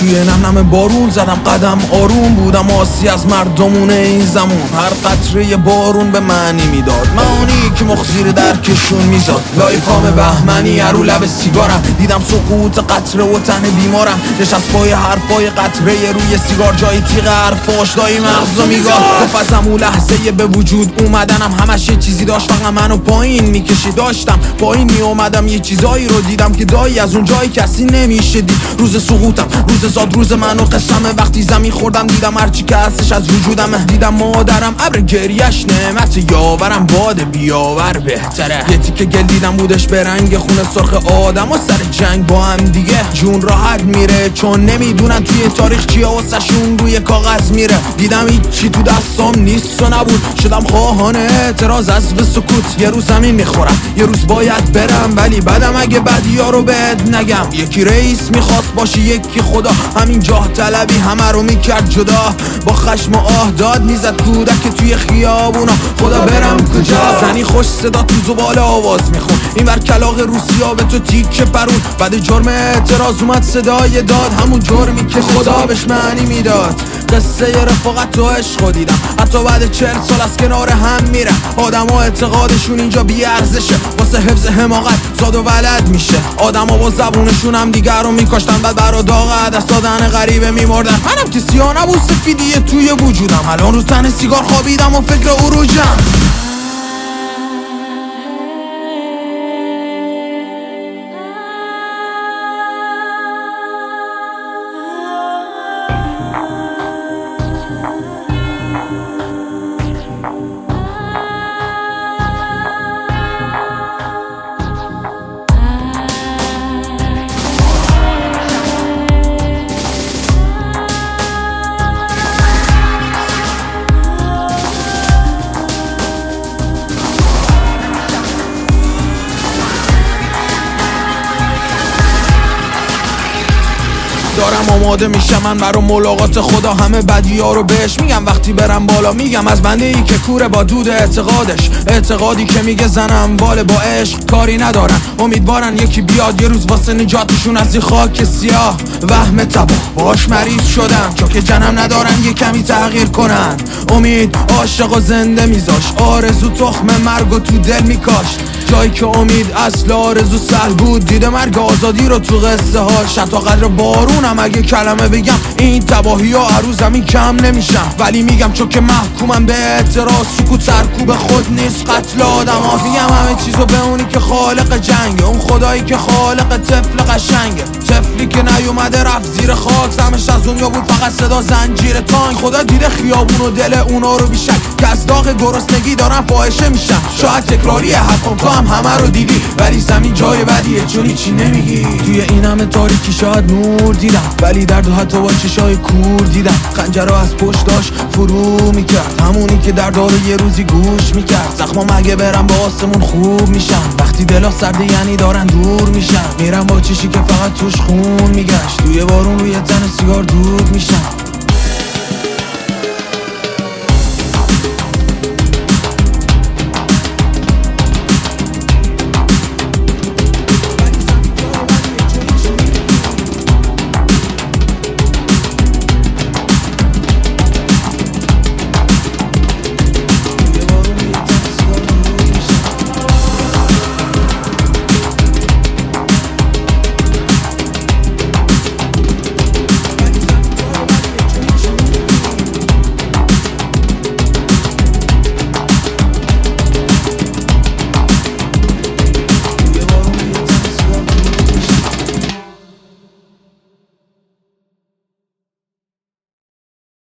توی نم بارون زدم قدم آروم بودم آسی از مردمون این زمون. هر قطره بارون به معنی میداد معانی که مخزیر در کشون میزاد. لای پام بهمنی رو لب سیگارم دیدم سقوط قطره و تن بیمارم. نشست پای حرفای قطره روی سیگار جای تیغ حرفاش دایی مغزو میگار. گفتم اون لحظه به وجود اومدنم همش یه چیزی داشت فقط منو پایین میکشی. داشتم پایین میومدم یه چیزایی رو دیدم که دایی از اون جایی کسی نمیشه دید. روز سقوطم روز زاد روز منو قسمه. وقتی زمین خوردم دیدم هرچی که هستش از وجودم. دیدم مادرم ابر گریش نعمت یاورم باد بیاور بهتره. یه تیکه گل دیدم بودش به رنگ خون سرخ آدم و سر جنگ با هم دیگه جون راحت میره چون نمیدونن توی تاریخ چیه واسشون روی کاغذ میره. دیدم هیچی تو دستام نیست و نبود شدم خواهان اعتراض از به سکوت. یه روز زمین میخورم یه روز باید برم ولی بعدم اگه بدیا رو بهت نگم. یکی رئیس میخواست باشی یکی خدا همین جاه طلبی همه رو میکرد جدا. با خشم و آه داد میزد کودک توی خیابونا خدا برم کجا. زنی خوش صدا تو زباله آواز میخون این ور کلاغ روسیا به تو تیک پرون. بعد جرم اعتراض اومد صدای داد همون جرمی که خدا بهش معنی میداد. قصه رفاقت و عشق دیدم حتی بعد 40 سال از کنار هم میرم. آدم ها اعتقادشون اینجا بی ارزشه واسه حفظ حماقت زاد و ولد میشه. آدم ها با زبونشون هم دیگر رو میکاشتن بعد برا داغ دست دادن غریبه میمردن. منم که سیاه نبود سفیدیه توی وجودم الان رو تن سیگار خوابیدم و فکر عروجم. دارم آماده میشم من برای ملاقات خدا. همه بدی‌ها رو بهش میگم وقتی برم بالا. میگم از بنده ای که کوره با دود اعتقادش. اعتقادی که میگه زنم باله با عشق کاری ندارن. امیدوارن یکی بیاد یه روز واسه نجاتشون از این خاک سیاه. وهم تباه باش مریض شدم چون که جنم ندارن یه کمی تغییر کنن. امید عاشق و زنده میذاش آرزو تخم مرگ و تو دل میکاشت. جایی که امید اصل آرزو سهل بود دیده مرگ آزادی رو تو قصه هاش. حتی قدر بارونم اگه کلمه بگم این تباهی ها عروض زمین کم نمیشم. ولی میگم چون که محکومم به اعتراض سکوت سرکوب خود نیست قتل آدم ها. میگم همه چیزو به اونی که خالق جنگه اون خدایی که خالق طفل قشنگه. طفلی که نیومده رفت زیر خاک سمش از دنیا بود فقط صدا زنجیر تانک. خدا دیده خیابون و دل اونا رو بیشک که از داغ گرسنگی دارن فاحشه میشن. شاید تکراریه حرفم تو هم همه رو دیدی ولی زمین جای بدیه چون هیچی نمیگی. توی این همه تاریکی شاید نور دیدم ولی درد و حتی با چشای کور دیدم. خنجر از پشتاش فرو میکرد همونی که درد رو یه روزی گوش میکرد. زخمام اگه برم با آسمون خوب میشن وقتی دلا سرده یعنی دارن دور میشن. میرم با چشی که فقط توش خون میگشت توی بارون روی تن سیگار دود میشن.